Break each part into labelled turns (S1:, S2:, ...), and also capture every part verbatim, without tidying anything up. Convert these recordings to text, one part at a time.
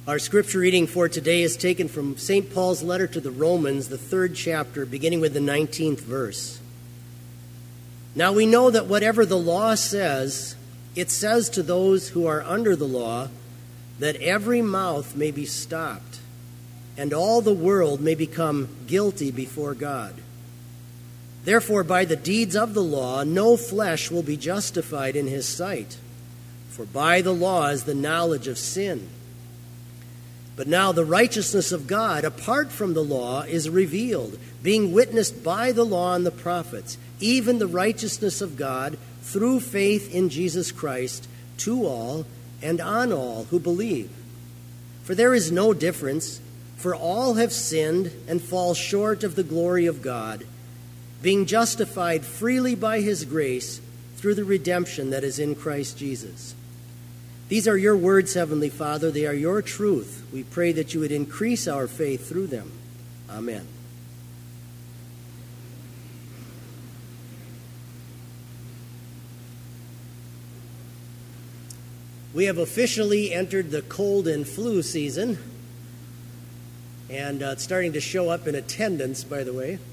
S1: Our scripture reading for today is taken from Saint Paul's letter to the Romans, the third chapter, beginning with the nineteenth verse. Now we know that whatever the law says, it says to those who are under the law, that every mouth may be stopped, and all the world may become guilty before God. Therefore, by the deeds of the law, no flesh will be justified in his sight, for by the law is the knowledge of sin. But now the righteousness of God, apart from the law, is revealed, being witnessed by the law and the prophets, even the righteousness of God through faith in Jesus Christ to all and on all who believe. For there is no difference, for all have sinned and fall short of the glory of God, being justified freely by his grace through the redemption that is in Christ Jesus. These are your words, Heavenly Father. They are your truth. We pray that you would increase our faith through them. Amen. We have officially entered the cold and flu season, and uh, it's starting to show up in attendance, by the way.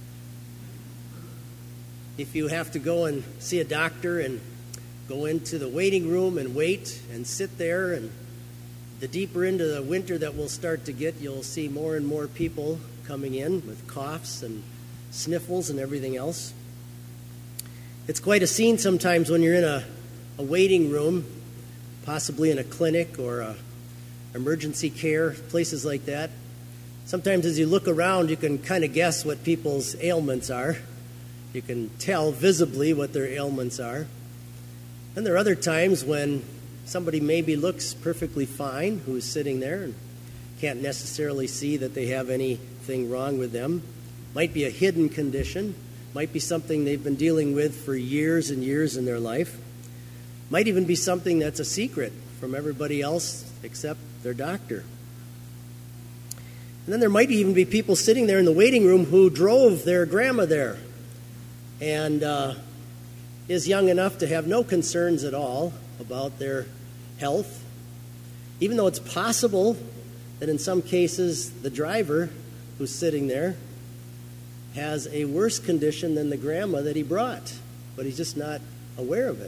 S1: If you have to go and see a doctor and go into the waiting room and wait and sit there, and the deeper into the winter that we'll start to get, you'll see more and more people coming in with coughs and sniffles and everything else. It's quite a scene sometimes when you're in a, a waiting room, possibly in a clinic or a emergency care, places like that. Sometimes as you look around, you can kind of guess what people's ailments are. You can tell visibly what their ailments are. And there are other times when somebody maybe looks perfectly fine who's sitting there and can't necessarily see that they have anything wrong with them. Might be a hidden condition. Might be something they've been dealing with for years and years in their life. Might even be something that's a secret from everybody else except their doctor. And then there might even be people sitting there in the waiting room who drove their grandma there and uh, is young enough to have no concerns at all about their health, even though it's possible that in some cases the driver who's sitting there has a worse condition than the grandma that he brought, but he's just not aware of it.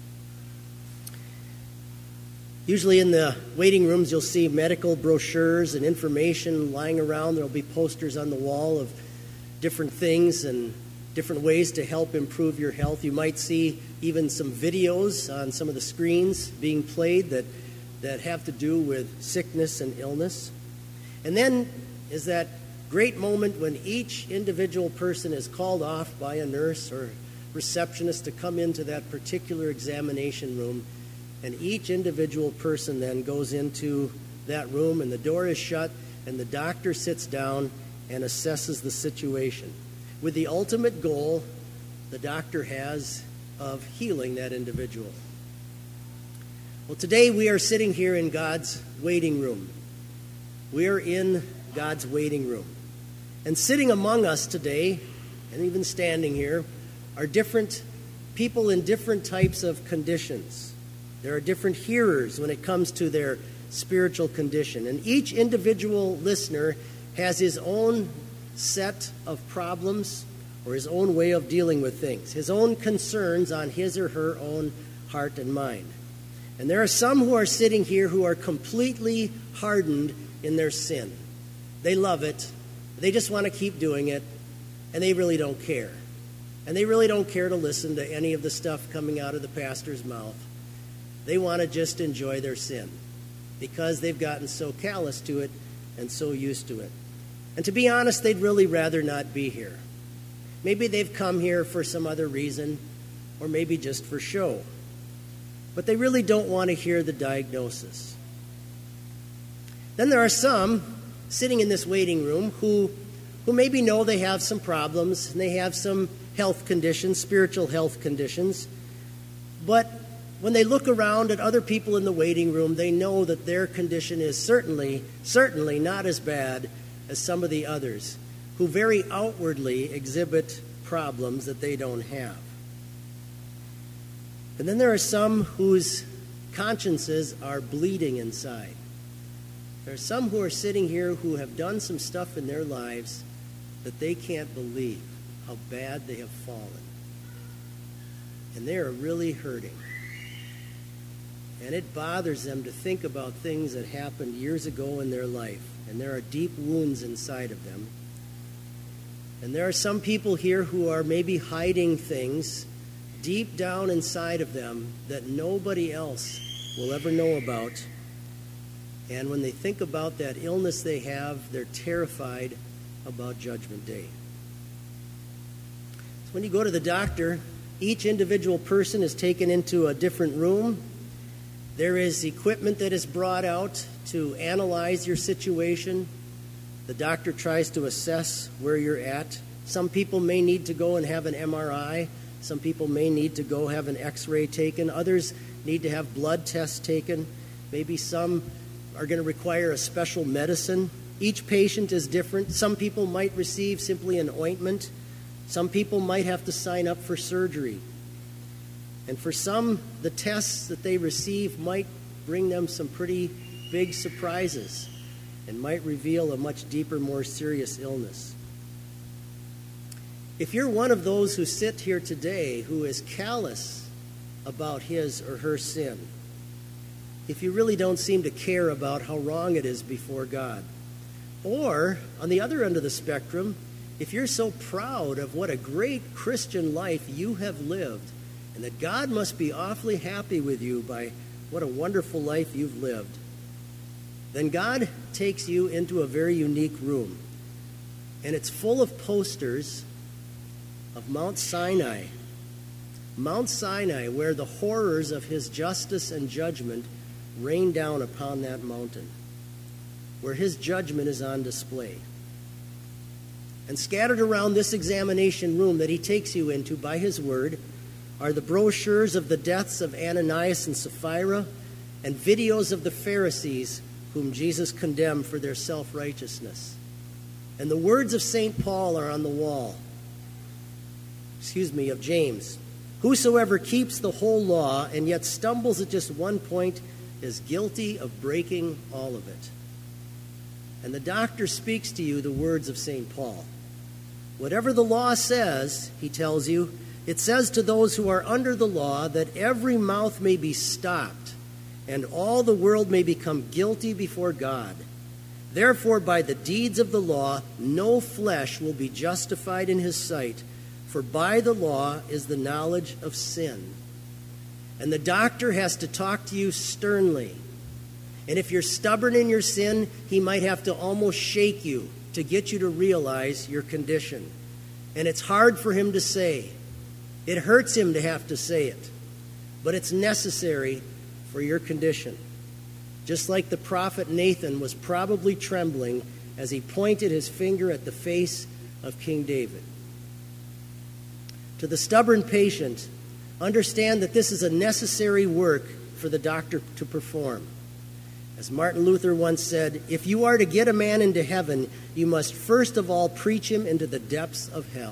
S1: Usually in the waiting rooms you'll see medical brochures and information lying around. There'll be posters on the wall of different things and different ways to help improve your health. You might see even some videos on some of the screens being played that, that have to do with sickness and illness. And then is that great moment when each individual person is called off by a nurse or receptionist to come into that particular examination room, and each individual person then goes into that room and the door is shut and the doctor sits down and assesses the situation, with the ultimate goal the doctor has of healing that individual. Well, today we are sitting here in God's waiting room. We are in God's waiting room. And sitting among us today, and even standing here, are different people in different types of conditions. There are different hearers when it comes to their spiritual condition. And each individual listener has his own set of problems or his own way of dealing with things, his own concerns on his or her own heart and mind. And there are some who are sitting here who are completely hardened in their sin. They love it. They just want to keep doing it, and they really don't care. And they really don't care to listen to any of the stuff coming out of the pastor's mouth. They want to just enjoy their sin because they've gotten so callous to it and so used to it. And to be honest, they'd really rather not be here. Maybe they've come here for some other reason, or maybe just for show. But they really don't want to hear the diagnosis. Then there are some sitting in this waiting room who, who maybe know they have some problems, and they have some health conditions, spiritual health conditions. But when they look around at other people in the waiting room, they know that their condition is certainly, certainly not as bad as some of the others who very outwardly exhibit problems that they don't have. And then there are some whose consciences are bleeding inside. There are some who are sitting here who have done some stuff in their lives that they can't believe how bad they have fallen. And they are really hurting. And it bothers them to think about things that happened years ago in their life. And there are deep wounds inside of them. And there are some people here who are maybe hiding things deep down inside of them that nobody else will ever know about. And when they think about that illness they have, they're terrified about Judgment Day. So when you go to the doctor, each individual person is taken into a different room. There is equipment that is brought out to analyze your situation. The doctor tries to assess where you're at. Some people may need to go and have an M R I. Some people may need to go have an X-ray taken. Others need to have blood tests taken. Maybe some are going to require a special medicine. Each patient is different. Some people might receive simply an ointment. Some people might have to sign up for surgery. And for some, the tests that they receive might bring them some pretty big surprises and might reveal a much deeper, more serious illness. If you're one of those who sit here today who is callous about his or her sin, if you really don't seem to care about how wrong it is before God, or on the other end of the spectrum, if you're so proud of what a great Christian life you have lived, and that God must be awfully happy with you by what a wonderful life you've lived, then God takes you into a very unique room. And it's full of posters of Mount Sinai. Mount Sinai, where the horrors of his justice and judgment rain down upon that mountain, where his judgment is on display. And scattered around this examination room that he takes you into by his word are the brochures of the deaths of Ananias and Sapphira and videos of the Pharisees whom Jesus condemned for their self-righteousness. And the words of Saint Paul are on the wall, excuse me, of James. Whosoever keeps the whole law and yet stumbles at just one point is guilty of breaking all of it. And the doctor speaks to you the words of Saint Paul. Whatever the law says, he tells you, it says to those who are under the law that every mouth may be stopped and all the world may become guilty before God. Therefore, by the deeds of the law, no flesh will be justified in his sight, for by the law is the knowledge of sin. And the doctor has to talk to you sternly. And if you're stubborn in your sin, he might have to almost shake you to get you to realize your condition. And it's hard for him to say. It hurts him to have to say it. But it's necessary for your condition. Just like the prophet Nathan was probably trembling as he pointed his finger at the face of King David. To the stubborn patient, understand that this is a necessary work for the doctor to perform. As Martin Luther once said, if you are to get a man into heaven, you must first of all preach him into the depths of hell.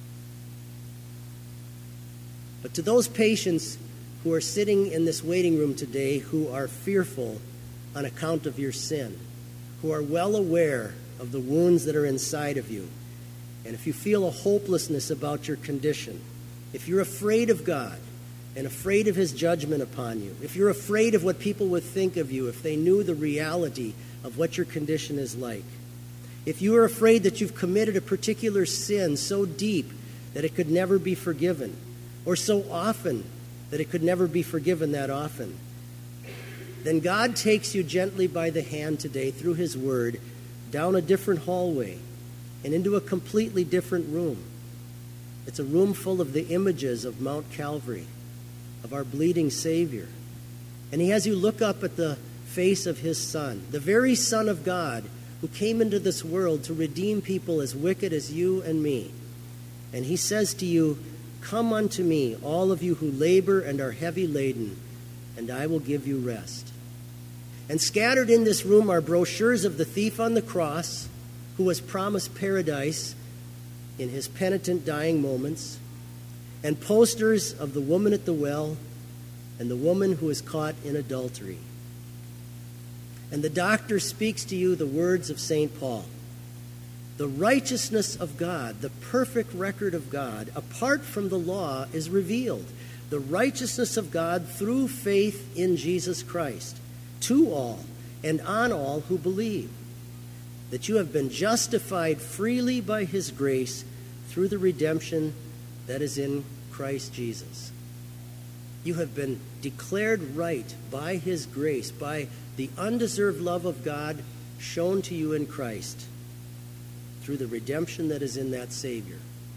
S1: But to those patients who are sitting in this waiting room today who are fearful on account of your sin, who are well aware of the wounds that are inside of you, and if you feel a hopelessness about your condition, if you're afraid of God and afraid of his judgment upon you, if you're afraid of what people would think of you if they knew the reality of what your condition is like, if you are afraid that you've committed a particular sin so deep that it could never be forgiven, or so often that it could never be forgiven that often, then God takes you gently by the hand today through his word down a different hallway and into a completely different room. It's a room full of the images of Mount Calvary, of our bleeding Savior. And he has you look up at the face of his Son, the very Son of God who came into this world to redeem people as wicked as you and me. And he says to you, come unto me, all of you who labor and are heavy laden, and I will give you rest. And scattered in this room are brochures of the thief on the cross who was promised paradise in his penitent dying moments, and posters of the woman at the well and the woman who was caught in adultery. And the doctor speaks to you the words of Saint Paul. The righteousness of God, the perfect record of God, apart from the law, is revealed. The righteousness of God through faith in Jesus Christ, to all and on all who believe, that you have been justified freely by his grace through the redemption that is in Christ Jesus. You have been declared right by his grace, by the undeserved love of God shown to you in Christ, through the redemption that is in that Savior.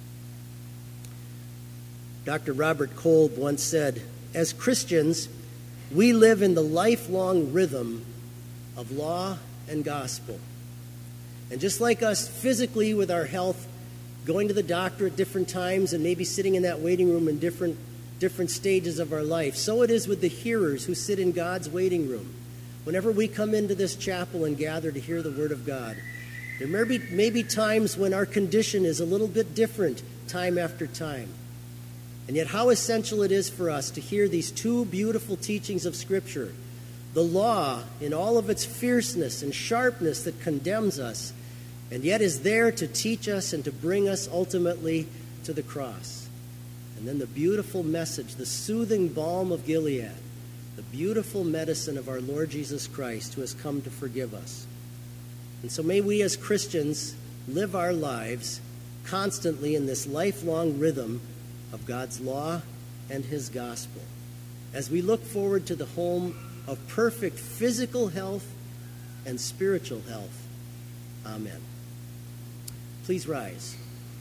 S1: Doctor Robert Kolb once said, as Christians, we live in the lifelong rhythm of law and gospel. And just like us physically with our health, going to the doctor at different times and maybe sitting in that waiting room in different, different stages of our life, so it is with the hearers who sit in God's waiting room. Whenever we come into this chapel and gather to hear the Word of God, there may be, may be times when our condition is a little bit different time after time. And yet how essential it is for us to hear these two beautiful teachings of Scripture. The law in all of its fierceness and sharpness that condemns us, and yet is there to teach us and to bring us ultimately to the cross. And then the beautiful message, the soothing balm of Gilead, the beautiful medicine of our Lord Jesus Christ who has come to forgive us. And so may we as Christians live our lives constantly in this lifelong rhythm of God's law and his gospel, as we look forward to the home of perfect physical health and spiritual health. Amen. Please rise.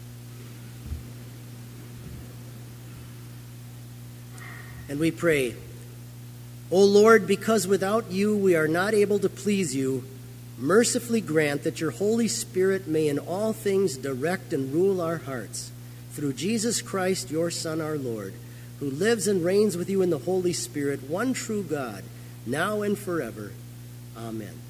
S1: And we pray, O Lord, because without you we are not able to please you, mercifully grant that your Holy Spirit may in all things direct and rule our hearts, through Jesus Christ, your Son, our Lord, who lives and reigns with you in the Holy Spirit, one true God, now and forever. Amen.